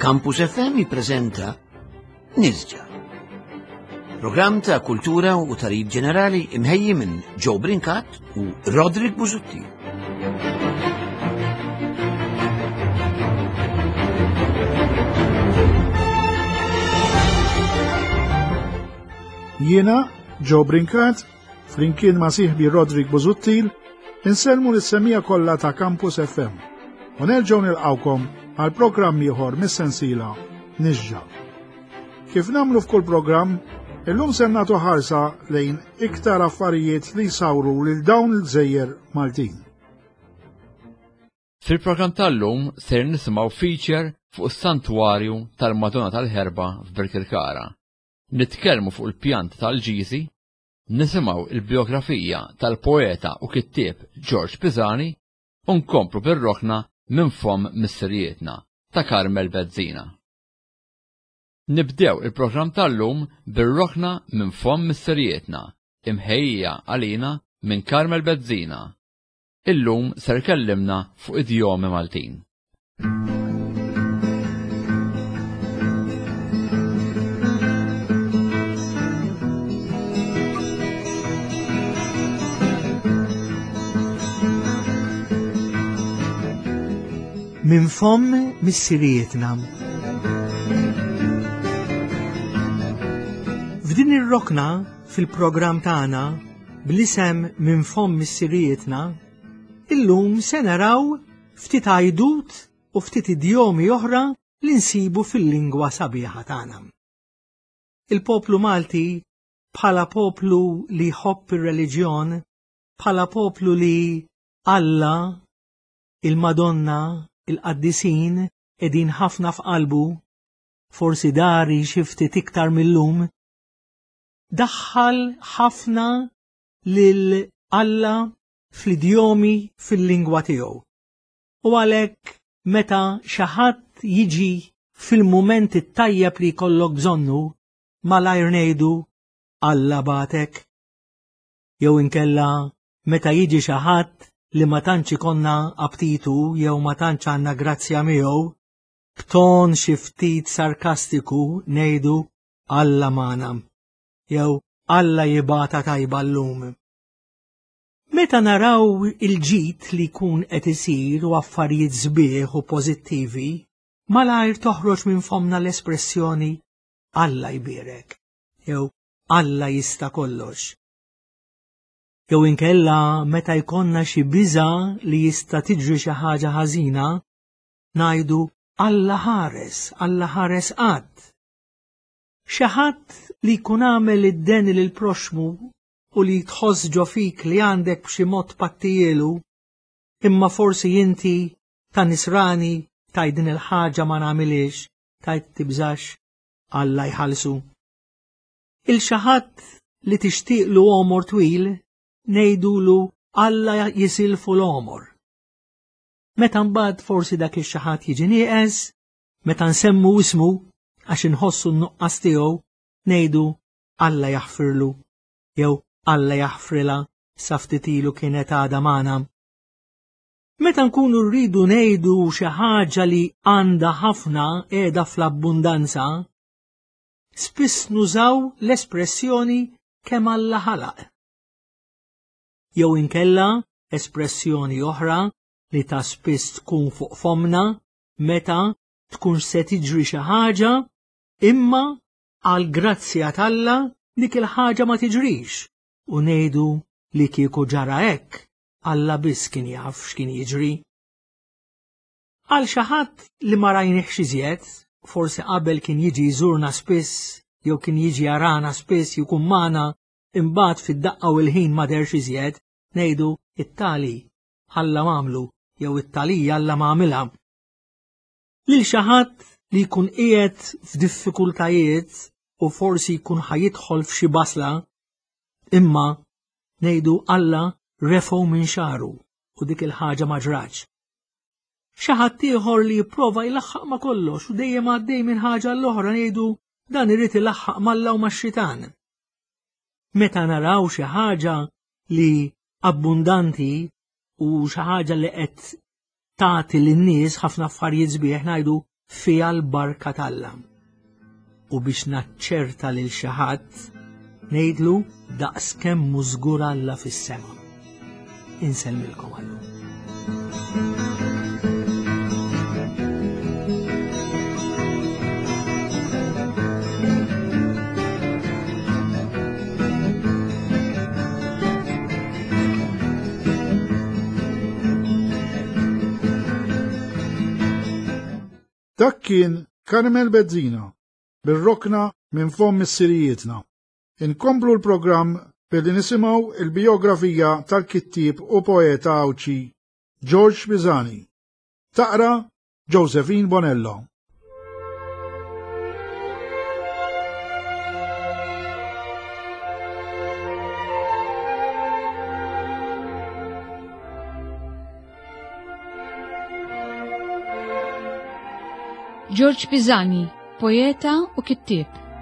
Campus FM jippreżenta Nisġa. Programm ta' kultura u tarif ġenerali imħejji minn Joe Brinkat u Roderick Buzutti. Jiena, Joe Brinkat, flimkien ma' sieħbi Roderick Buzutti, inselmu l-semmija kollha ta' Campus FM. U nerġgħu nilqawkom għal programm ieħor mis-sensiela Nisġa. Kif nagħmlu f'kull programm, illum se nagħtu ħarsa lejn iktar affarijiet li jsawru lil dawn il-gżejjer Maltin. Fil-programm tal-lum ser nisimgħu feature fuq is-santwarju tal-Madonna tal-Ħerba f'Birkirkara. Nitkellmu fuq il-pjant tal-Ġisi, nisimgħu il-biografija tal-poeta u kittieb George Pisani u nkomplu bir-rokna minn fomm missirietna ta' Karmel Bezzina. Nibdew il-programm tal-lum bir-rokna minn fomm missirietna imħejja għalina minn Karmel Bezzina. Illum ser kellimna fuq idjomi Maltin. Minn fomm missirietna. F'din ir-rokna fil-programm tagħna bl-isem Minn fomm missirietna, illum se naraw ftit għajdut u ftit idjomi oħra li nsibu fil-lingwa sabiħa tagħna. Il-poplu Malti bħala poplu li jħobb ir-reliġjon, bħala poplu li Alla, il-Madonna, il-qaddisin edin ħafna f'qalbu, forsi dari xi ftit iktar millum, daħħal ħafna lil Alla fl-idjomi fil-lingwa tiegħu. U għalhekk meta xi ħadd jiġi fil-mument it-tajjeb li jkollok bżonnu, malajr ngħidu Alla batek. Jew inkella meta jiġi xi ħadd li ma tantx ikonna aptitu jew ma tantx għandna grazzja miegħu, b'ton xi ftit sarkastiku ngħidu Alla magħna, jew Alla jibata tajba llum. Meta naraw il-ġid li jkun qed isir u affarijiet sbieħ u pożittivi, malajr toħroġ minn fomna l-espressjoni Alla jbierek, jew Alla jista' kollox. Jew inkella meta jkollna xi biża' li jista' tiġri xi ħaġa ħażina, ngħidu Alla ħares qatt. Xi ħadd li jkun għamel id-den lil proxmu u li tħoss ġo fik li għandek b'xi mod pattijielu, imma forsi inti ta' nisrani tgħid din il-ħaġa ma nagħmilx, tgħid tibżax Alla jħallsu. Il xi ħadd li tixtieqlu għomor twil, ngħidulu Alla jisilfu l-għomor. Meta mbagħad forsi dak ix-xi ħadd jiġi nieqes, meta nsemmu ismu għax inħossu n-nuqqas tiegħu, ngħidu Alla jaħfirlu, jew Alla jaħfrilha sa ftit ilu kienet għadha magħna. Meta nkunu rridu ngħidu xi ħaġa li għandha ħafna qiegħda fl-abbundanza, spiss nużaw l-espressjoni kemm Alla ħalaq. Jew inkella espressjoni oħra li ta' spiss tkun fuq fomna meta tkun se tiġri xi ħaġa imma għal grazzja t'Alla dik il-ħaġa ma tiġrix u ngħidu li kieku ġara hekk Alla biss kien jaf x'kien jiġri. Għal xi ħadd li ma rajniex iżjed, forsi qabel kien jiġi jżurna spiss jew kien jiġi jarana spiss jkun magħna imbagħad fid-daqqa u l-ħin ma derx iżjed, ngħidu it-tali Alla m'għamlu jew it-talija Alla m'għamilha. Lil xi ħadd li jkun qiegħed f'diffikultajiet u forsi jkun ħajidħol f'xi basla, imma ngħidu Alla refgħu minn xaru u dik il-ħaġa ma ġratx. Xi ħadd ieħor li jipprova jlaħħaq ma kollox u dejjem għaddej minn ħaġa l-oħra ngħidu dan irid ilaħħaq mal-Alla u max-xitan. Meta naraw xi ħaġa li abbundanti u xi ħaġa li qed tagħti lin-nies ħafna affarijiet sbieħ ngħidu fiha l-barka tal-Alla. U biex naċċerta lil xi ħadd ngħidlu daqskemm hu żgur Alla fis-sema. Insellmilkom Alla. Dak kien Karmel Bezzina bil-rokna minn fomm mis-sirijietna. Inkomplu l-programm billi nisimgħu il-biografija tal-kittib u poeta Awċi George Pisani. Taqra Josephine Bonello. George Pisani, poeta u kittib.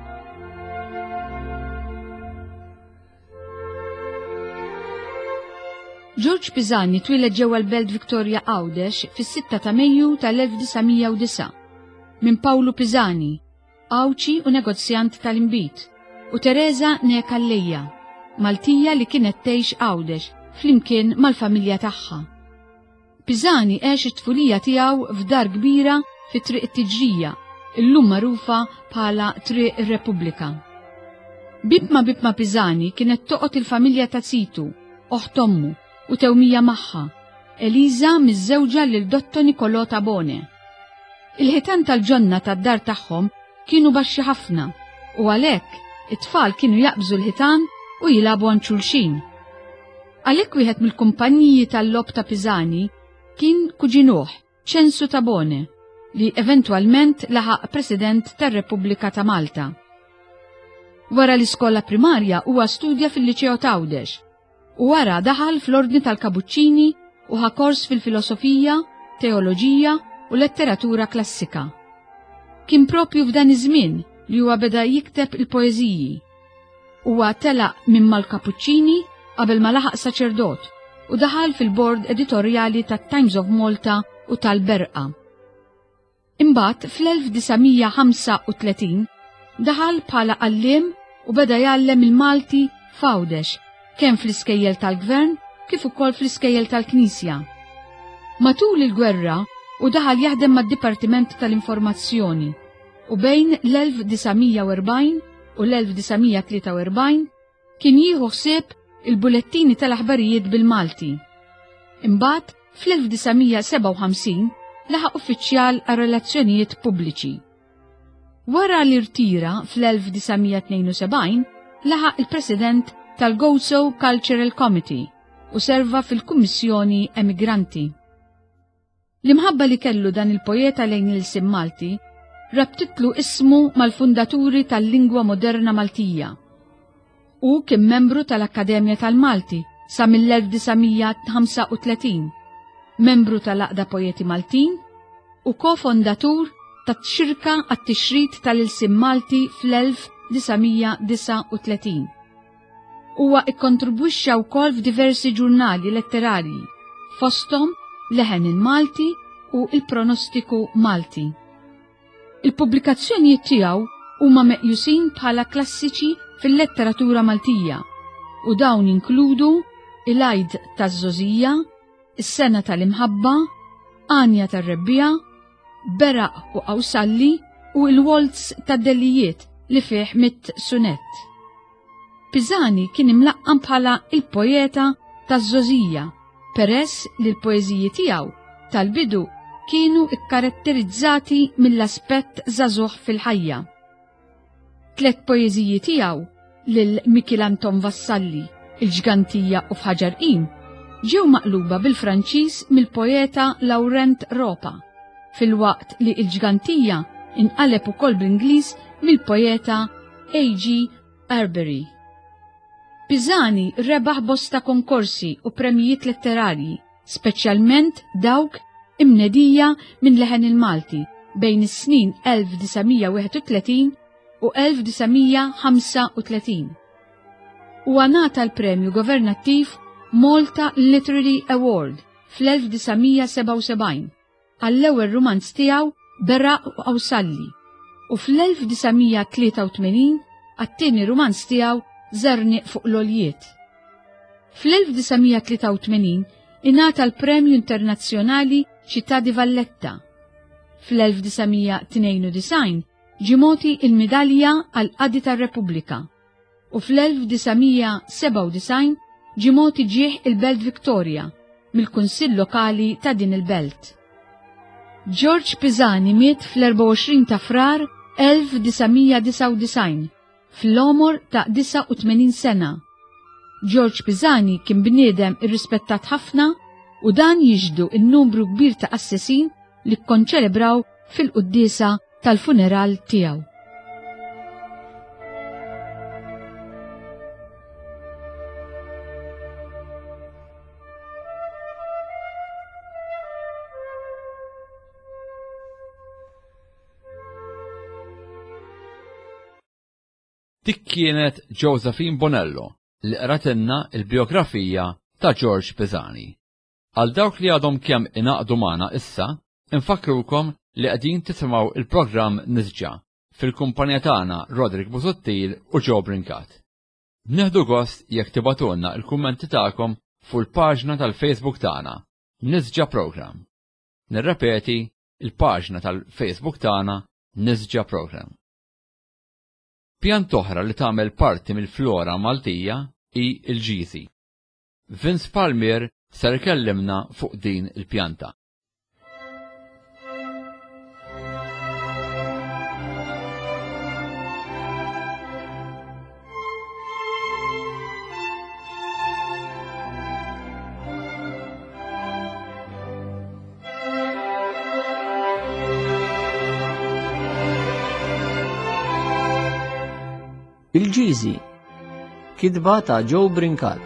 George Pisani twiled ġewwa l-Belt Victoria Għawdex fis-6 ta' Mejju tal-1909 minn Pawlu Pisani, Awċi u negozjant tal-imbit, u Teresa Nekalleja, Maltija li kienet tgħix Għawdex flimkien mal-familja tagħha. Pisani għex it-tfulija tiegħu f'dar kbira fit-Triq it-Tiġrija, illum magħrufa bħala Triq ir-Repubblika. Bibma Pisani kienet toqgħod il-familja ta' Situ, oħt ommu u tewmija magħha, Eliza miż-żewġa lil Dotto Nicolò Tabone. Il-ħitan tal-ġonna tad-dar tagħhom kienu baxxi ħafna u għalhekk it-tfal kienu jaqbżu l-ħitan u jilagħbu għand xulxin. Għalhekk wieħed mill-kumpaniji tal-lob ta' Pisani kien kuġinuh Censu Tabone, li eventwalment laħaq President tar-Repubblika ta' Malta. Wara l-iskola primarja huwa studja fil-Liċeo Għawdex u wara daħal fl-Ordni tal-Kabuċċini u ħa kors fil-filosofija, teoloġija u letteratura klassika. Kien propju f'dan iż-żmien li huwa beda jikteb il-poeżiji. Huwa telaq minn mal-Kapuċċini qabel ma laħaq saċerdot u daħal fil-bord editorjali tat-Times of Malta u tal-Berqa. Imbagħad fl-1935 daħal bħala għalliem u beda jgħallem il-Malti f'Għawdex, kemm fl-iskejjel tal-Gvern kif ukoll fl-iskejjel tal-Knisja. Matul il-gwerra u daħal jaħdem mad-Dipartiment tal-Informazzjoni u bejn l-1940 u l-1943 kien jieħu ħsieb il-bulettini tal-aħbarijiet bil-Malti. Imbagħad fl-1957 laħaq uffiċjal għal relazzjonijiet pubbliċi. Wara l-irtira fl-1972 laħaq il-President tal-Gozo Cultural Committee u serva fil-Kummissjoni Emigranti. L-imħabba li kellu dan il-poeta lejn il-sim Malti rabtitlu ismu mal-fundaturi tal-lingwa moderna Maltija u kien membru tal-Akkademja tal-Malti sa mill-1935, membru tal-Aqda Poeti Maltin u kofondatur tat-xirka għat-tixrid tal-ilsim Malti fl-1939. Huwa ikkontribwixxa wkoll f'diversi ġurnali letterarji, fosthom Leħen il-Malti u il-Pronostiku Malti. Il-pubblikazzjonijiet tiegħu huma meqjusin bħala klassiċi fil-letteratura Maltija u dawn inkludu Il-Għajd taż-Żożija, Is-Sena tal-Imħabba, Anja tar-Rebbija, Beraq u Awsalli u l-Waltz tad-Delijiet li fih 100 sunett. Pisani kien imlaqqam bħala il-poeta taż-Żożija peress li l-poeżiji tiegħu tal-bidu kienu ikkaratterizzati mill-aspett żagħżugħ fil-ħajja. 3 poeżiji tiegħu lil Michelanton Vassalli, Il-Ġgantija u f'Ħaġar-Qim ġew maqluba bil-Franċiż mill-poeta Laurent Ropa, fil-waqt li Il-Ġgantija inqaleb ukoll bl-Ingliż mill-poeta A.G. Arbery. Pisani rebaħ bosta konkorsi u premijiet letterarji, speċjalment dawk imnedija minn Leħen il-Malti bejn is-snin 1931 u 1935. Huwa ngħata l-premju governattiv Malta Literary Award fl-1977 għall-ewwel romanz tiegħu Berraq u Awsalli u fl-1983 għat-tieni romanz tiegħu Żernieq fuq l-Oljiet. Fl-1983 ingħata l-Premju Internazzjonali Città di Valletta. Fl-1992 ġimoti il-Midalja għal Qadi tar-Repubblika u fl-1997 ġimoti ġieħ il-Belt Victoria mill-Kunsill Lokali ta' din il-belt. George Pisani miet fl-24 ta' Frar 1999 fl-omor ta' 89 sena. George Pisani kien bniedem irrispettat ħafna u dan jiġdu il-numru kbir ta' assessin li kkonċelebraw fil-qudiesa tal-funeral tiegħu. Dik kienet Josephine Bonello li qratilna il-biografija ta' George Pisani. Għal dawk li għadhom kemm inaqdu magħna issa, infakrukom li qegħdin tisimgħu il-programm Nisġa fil-kumpanija tagħna Roderick Busuttil u Joe Brinkat. Nieħdu gost jekk tibatulna il-kummenti tagħkom fuq il-paġna tal-Facebook tagħna Nisġa Program. Nirrepeti, il-paġna tal-Facebook tagħna Nisġa Program. Pjant oħra li tagħmel parti mill-flora Maltija hi l-ġiżi. Vince Palmier ser ikellimna fuq din il-pjanta. Il-ġiżi, kitba ta' Joe Brinkat.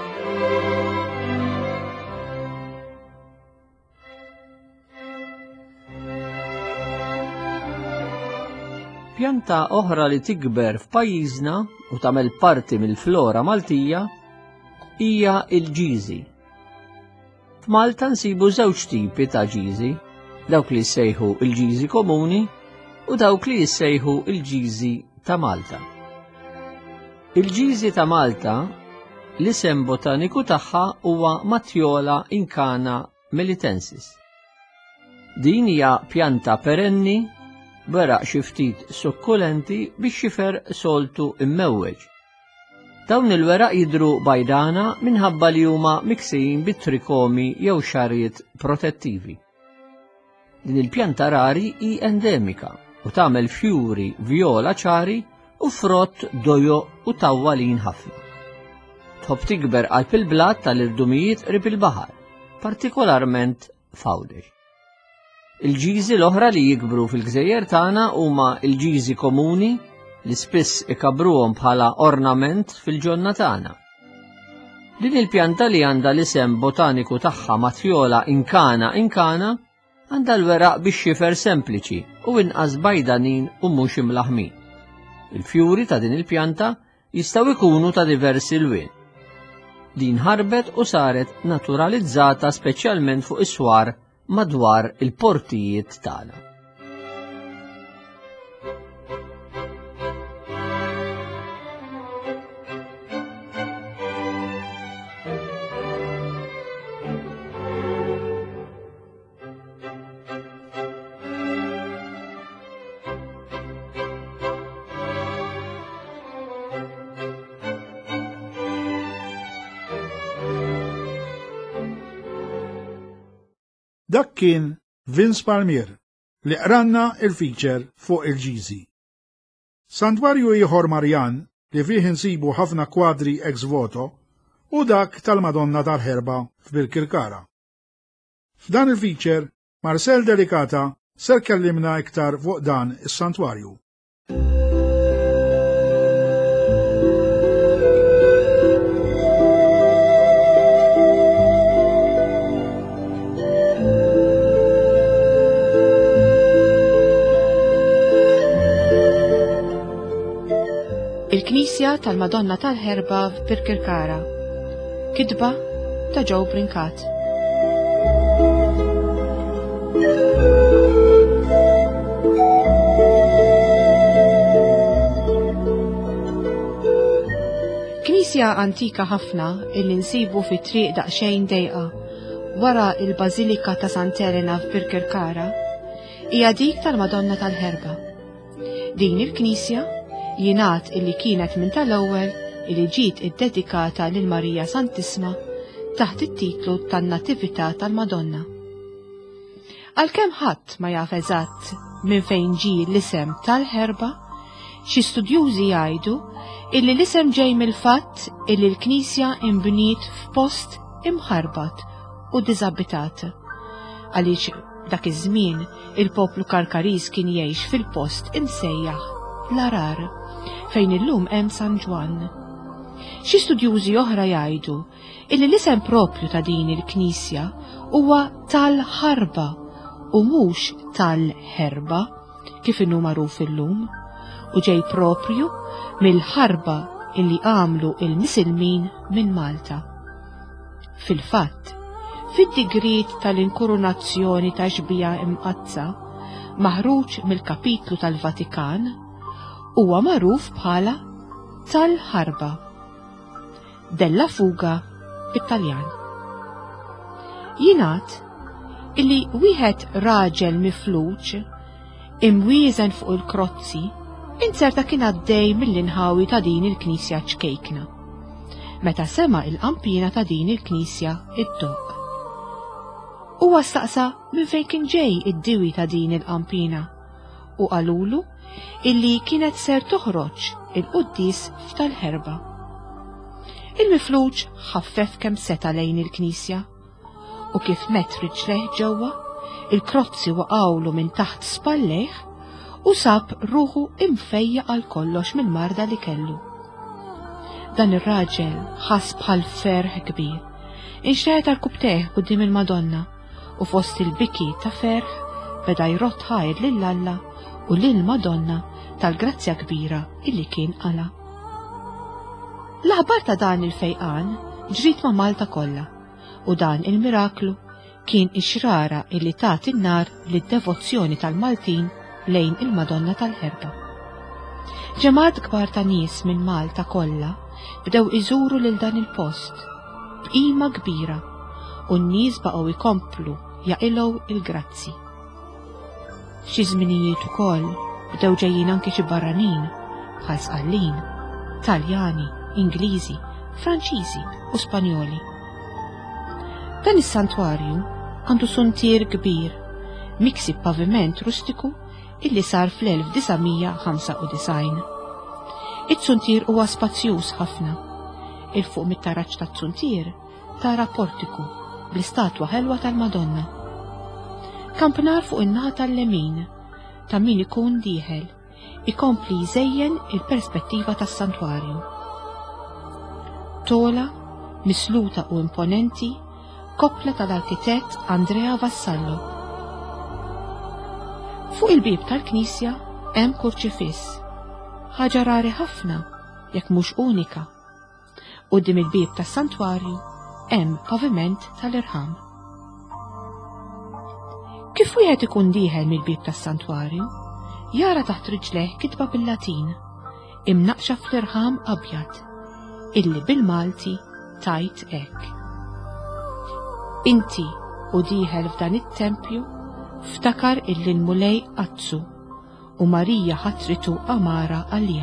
Pjanta oħra li tikber f'pajjiżna u tagħmel parti mill-flora Maltija hija l-ġiżi. F'Malta nsibu żewġ tipi ta' ġiżi, dawk li jissejħu l-ġiżi komuni u dawk li jissejħu l-ġiżi ta' Malta. Il-ġiżi ta' Malta l-isem botaniku tagħha huwa Matjola incana melitensis. Din hija pjanta perenni beraq xi ftit sukkulenti biex xifer soltu immewweġ. Dawn il-weraq jidhru bajdana minħabba li huma miksijin bit-trikomi jew xarriet protettivi. Din il-pjanta rari hi endemika u tagħmel fjuri vjola ċari u frott dojo u tawwalin ħafna. Tħobb tikber qalb il-blat tal-irdumijiet qrib il-baħar, partikolarment f'Għawdex. Il-ġiżi l-oħra li jikbru fil-gżejjer tagħna huma l-ġiżi komuni li spiss ikabruhom bħala ornament fil-ġonna tagħna. Din il-pjanta li għandha l-isem botaniku tagħha Matjola incana għandha l-weraq biex xifer sempliċi u inqas bajdanin u mhux imlaħmin. Il-fjuri ta' din il-pjanta jistgħu jkunu ta' diversi lwien. Din ħarbet u saret naturalizzata speċjalment fuq is-swar madwar il-portijiet tagħna. Dak kien Vince Palmier li qranna il-feature fuq il-ġiżi. Santwarju ieħor Marjan li fih insibu ħafna kwadri ex voto u dak tal-Madonna tal-Ħerba f'Birkirkara. F'dan il-feature Marcel Delicata ser kellimna iktar fuq dan is-santwarju. Il-Knisja tal-Madonna tal-Ħerba f'Birkirkara. Kitba ta' Joe Brinkat. Knisja antika ħafna illi nsibu fi triq daqsxejn dejqa wara il-Bażilika ta' Sant'Elena f'Birkirkara hija dik tal-Madonna tal-Ħerba. Din il-Knisja jingħad illi kienet minn tal-ewwel illi ġiet iddedikata lil Marija Santisma taħt it-titlu tan-Natività tal-Madonna. Għalkemm ħadd ma jaf eżatt minn fejn ġie l-isem tal-Ħerba, xi studjużi jgħidu illi l-isem ġej mill-fatt illi l-Knisja imbniet f'post imħarbat u diżabitat. Għaliex dak iż-żmien il-poplu Karkariż kien jgħix fil-post imsejjaħ l-Arar fejn illum hemm San Ġwan. Xi studjużi oħra jgħidu illi l-isem propju ta' din il-Knisja huwa tal-Ħarba u mhux tal-Ħerba kif inhu magħruf illum, u ġej propju mill-ħarba illi għamlu il-Misilmin minn Malta. Fil-fatt, fid-digrit tal-inkurunazzjoni ta' xbija imqazza maħruġ mill-kapitlu tal-Vatikan huwa magħruf bħala tal-Ħarba. Della fuga bit-Taljan. Jingħad illi wieħed raġel mifluġ imwieżen fuq il-krozzi inserta kien għaddej mill-inħawi ta' din il-Knisja ċkejkna. Meta sema il-qampina ta' din il-Knisja id-doq. Huwa staqsa minn fejn kien ġej id-diwi ta' din il-qampina u qalulu illi kienet ser toħroġ il-quddis f'tal-Ħerba. Il-mifluġ ħaffef kemm seta' lejn il-Knisja u kif met riġleħ ġewwa, il-krozzi waqgħulu minn taħt spallejh u sab ruħu imfejja għal kollox mill-marda li kellu. Dan ir-raġel ħass bħal ferħ kbir, inxteħet għal-kubteħ quddiem il-Madonna u fost il-biki ta' ferħ beda jrott ħajr lill-Alla u lill-Madonna tal-grazzja kbira illi kien qala. L-aħbar ta' dan il-fejqan ġrit ma' Malta kollha u dan il-miraklu kien ixrara illi tat in-nar lid-devozzjoni tal-Maltin lejn il-Madonna tal-Ħerba. Ġemat kbar ta' nies minn Malta kollha bdew iżuru lil dan il-post b'qima kbira u n-nies baqgħu jkomplu jaqilgħu il-grazzi. Xi żminijiet ukoll bdew ġejjin anke xi barranin bħal Sqallin, Taljani, Ingliżi, Franċiżi u Spanjoli. Dan is-santwarju għandu suntier kbir miksi paviment rustiku illi sar fl-1995. It-suntier huwa spazzjuż ħafna. Il-fuq mit-taraġġ tat-suntier tara portiku bl-istatwa ħelwa tal-Madonna. Kampnar fuq in-naħa tal-lemin ta' min ikun dieħel ikompli jżejjen il-perspettiva tas-santwarju. Tola, misluta u imponenti, koppla tal-arkitett Andrea Vassallo. Fuq il-bib tal-Knisja hemm kurċifiss, ħaġa rari ħafna jekk mhux unika. Quddiem il-bib tas-santwarju hemm paviment tal-irħam. Kif wieħed ikun dieħel mill-bib tas-santwarju, jara taħt riġleh kitba bil-Latin imnaqxa fl-irħam abjad illi bil-Malti tajt hekk. Inti u dieħel f'dan it-tempju ftakar illi l-mulej Azzu u Marija ħatritu amara għalija.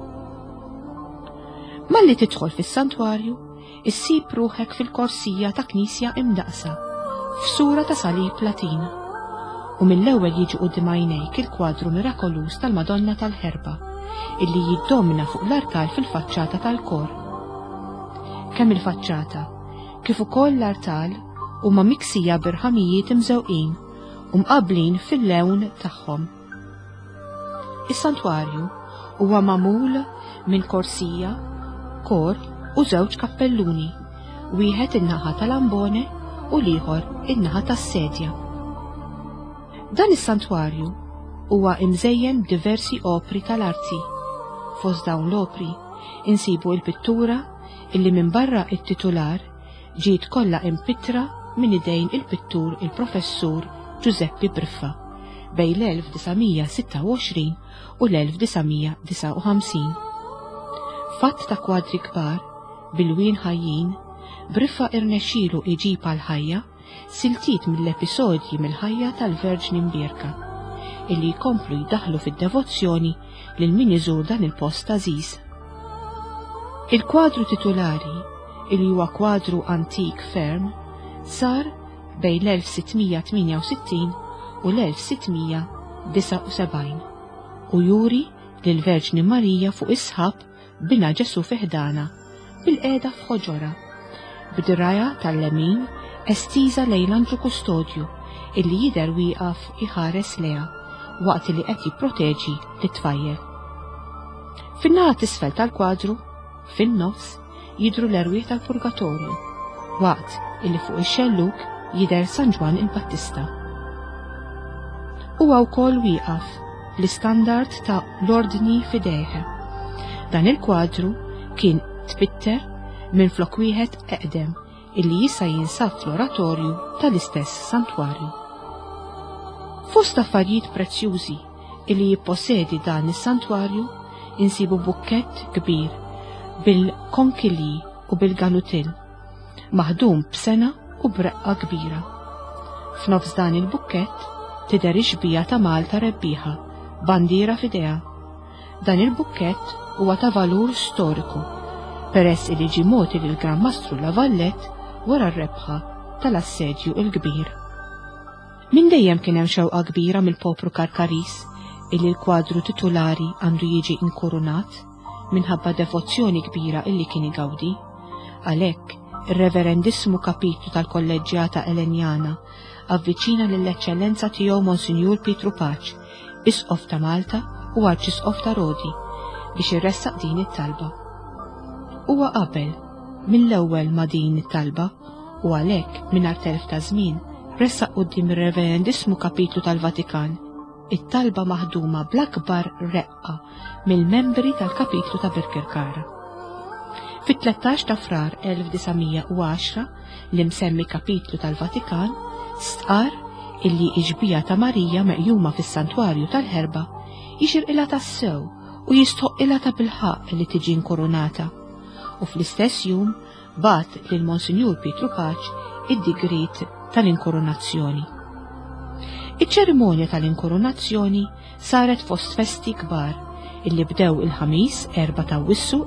Malli tidħol fis-santwarju, issib ruħek fil-korsija ta' knisja imdaqsa, f'sura ta' salib Latin, u mill-ewwel jiġi quddiem għajnejk il-kwadru mirakolus tal-Madonna tal-Ħerba, illi jiddomina fuq l-artal fil-faċċata tal-kor. Kemm il-faċċata, kif ukoll l-artal huma miksija birħamijiet imżewqin u mqabblin fil-lewn tagħhom. Is-santwarju huwa magħmul minn korsija, kor u żewġ kappelluni, wieħed in-naħa tal-ambone u l-ieħor in-naħa tas-sedja. Dan is-santwarju huwa imżejjen b'diversi opri tal-arti. Fost dawn l-opri insibu l-pittura illi minn barra it-titular ġiet kollha impittra minn idejn il-pittur il-professur Giuseppe Briffa bejn l-1926 u l-1959. Fatt ta' kwadri kbar bil-wien ħajjin, briffa irnexxielu iġib għal-ħajja siltiet mill-episodji mill-ħajja tal-Verġni Mbierka, illi jkomplu jdaħlu fid-devozzjoni lil min iżur dan il-post ażiż. Il-kwadru titolari, illi huwa kwadru antik ferm, sar bejn l-1668 u l-1679 u juri lil Verġni Marija fuq isħab bina Ġesu fiħdana bil-qeda f'ħoġora, b'diraja tal-lemin estiża lejn l-Andru Kustodju illi jidher wieqaf iħares leha waqt li qed jipproteġi lit-tfajjel. Fin-naħa t'isfel tal-kwadru, fin-nofs, jidhru l-erwieħ tal-Purgatorju, waqt illi fuq ix-xelluk jidher San Ġwan il-Battista. Huwa wkoll wieqaf l-istandard ta' l-Ordni Fidejh. Dan il-kwadru kien tbitter minn flok wieħed eqdem illi jista' jinsab fl-oratorju tal-istess santwarju. Fost affarijiet prezzjużi illi jippossedi dan is-santwarju insibu bukkett kbir bil-konkili u bil-galutil, maħdum b'sena u breqqa kbira. F'nofs dan il-bukkett tidher ix-xbija ta' Malta rebbieħa, bandiera f'idejha. Dan il-bukkett huwa ta' valur storiku, peress li ġie mogħti lill-Gran Mastru Lavallette wara r-rebħa tal-assedju l-kbir. Min dejjem kien hemm xewqa kbira mill-poplu Karkaris illi l-kwadru titolari għandu jiġi inkurunat minħabba devozzjoni kbira illi kien igawdi. Għalhekk ir-Reverendissmu Kapitlu tal-Kolleġġjata Elenjana avviċina lill-eċċellenza tiegħu Monsinjur Pietru Paċ, Isqof ta' Malta u Arċisqof ta' Rodi biex irressaq din it-talba. Huwa qabel mill-ewwel ma' din it-talba u għalhekk mingħajr telf ta' żmien ressaq quddiem ir-Reverendissmu Kapitlu tal-Vatikan it-talba maħduma bl-akbar reqqa mill-membri tal-Kapitlu ta' Birkirkara. Fit-13 ta' frar 1910 l-imsemmi Kapitlu tal-Vatikan stqar illi iġbija ta' Marija meqjuma fis-santwarju tal-Ħerba jixirqilha tassew u jistħoqilha ta' bilħaq li tiġi inkurunata, u fl-istess jum bat lil Monsinjur Pietru Paċ id-digrit tal-inkurunazzjoni. Iċ-ċerimonja tal-inkurunazzjoni saret fost festi kbar illi bdew il-ħamis 4 ta' Awwissu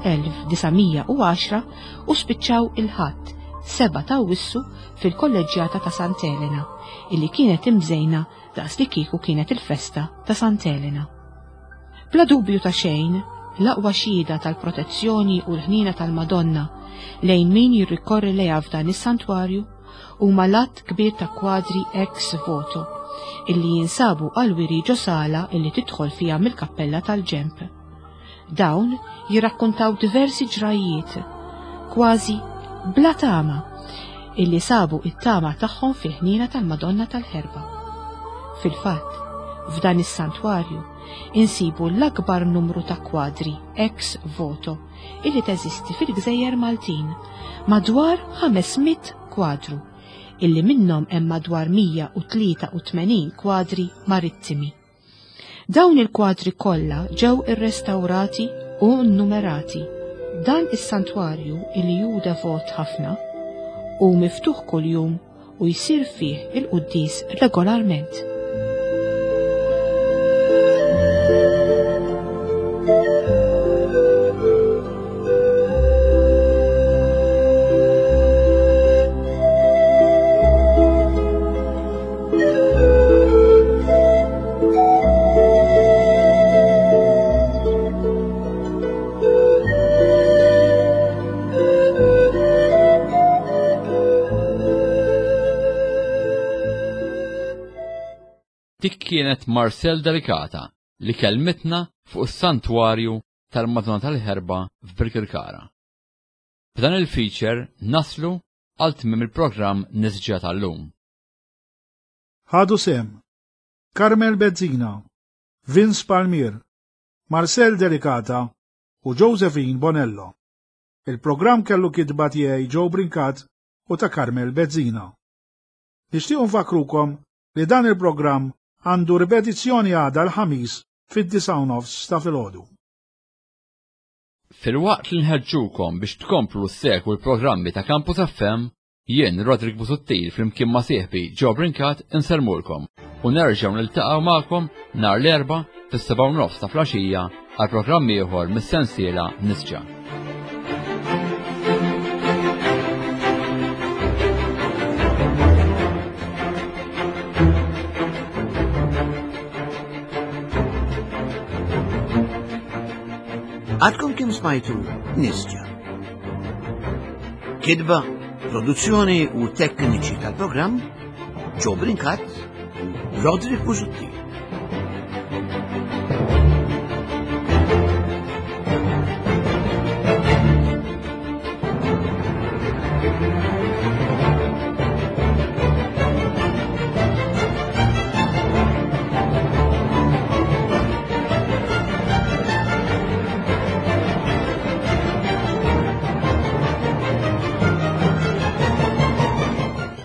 1910 u spiċċaw il-ħadd 7 ta' Awwissu fil-kolleġġjata ta' Sant'Elena illi kienet imżejna daqs li kieku kienet il-festa ta' Sant'Elena. Bla dubju ta' xejn, l-aqwa xhieda tal-protezzjoni u l-ħnina tal-Madonna lejn min jirrikorri lejha f'dan is-santwarju huma lat kbir ta' kwadri ex voto illi jinsabu għal-wiri ġosala illi tidħol fija mill-kappella tal-ġemp. Dawn jirrakkuntaw diversi ġrajiet, kważi bla tama, illi sabu it-tama tagħhom fil-ħnina tal-Madonna tal-Ħerba. Fil-fatt, f'dan is-santwarju insibu l-akbar numru ta' kwadri ex voto illi teżisti fil-Gżejjer Maltin, madwar 500 kwadru, illi minnhom hemm madwar 183 kwadri marittimi. Dawn il-kwadri kollha ġew irrestawrati u nnumerati. Dan is-santwarju illi hu devot ħafna u miftuħ kuljum u jsir fih il-qudies regolarment. Dik kienet Marcel Delicata li kelmetna fuq is-santwarju tal-Madonna tal-Ħerba f'Birkirkara. B'dan il-feature naslu għal tmiem il-programm Nisġa tal-lum. Ħadu sem Carmel Bezzina, Vince Palmier, Marcel Delicata u Josephine Bonello. Il-programm kellu kitba tiegħi Joe Brincat u ta' Carmel Bezzina. Nixtiequ nfakrukom li dan il-programm għandu ripetizzjoni għada l-ħamis fid-9:30 ta' filgħodu. Fil-waqt li nħeġġukom biex tkomplu segwu l-programmi ta' Campus FM, jien Rodrik Busuttil flimkien ma' sieħbi Joe Brinkat inselmulkom u nerġgħu niltaqgħu magħkom nhar l-erba' fis-7:30 ta' flaxija għal programm ieħor mis-sensiela Nisġa. Għadkom kim smajtu Nisġa. Kidba, produzzjoni u tekniċi tal-programm Joe Brinkat u Rodrik Busuttil.